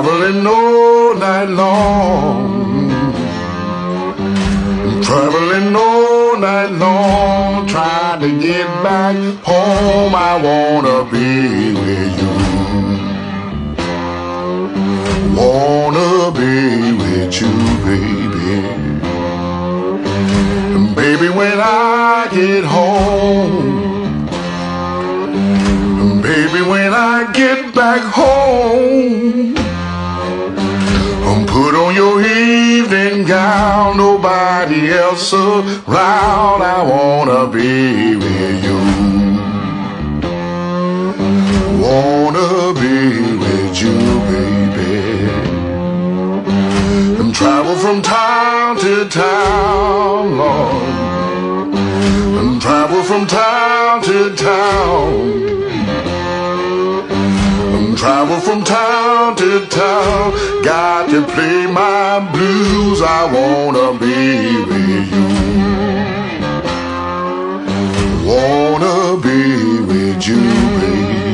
traveling all night long, traveling all night long, trying to get back home. I wanna be with you, wanna be with you, baby. And baby, when I get home, and baby, when I get back home, put on your evening gown, nobody else around. I wanna be with you, wanna be with you, baby. And travel from town to town, Lord, and travel from town to town, travel from town to town. Got to play my blues. I wanna be with you, wanna be with you, baby.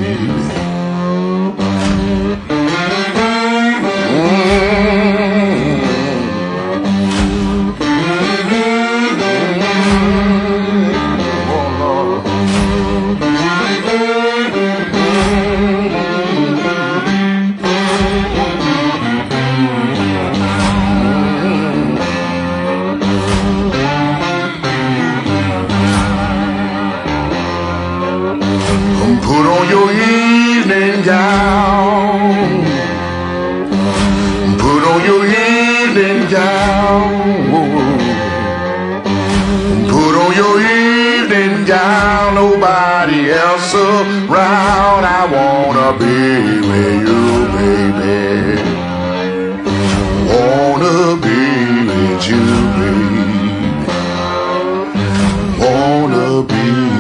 Put on your evening gown, put on your evening gown, put on your evening gown, nobody else around. I wanna be with you, baby, wanna be with you, baby, wanna be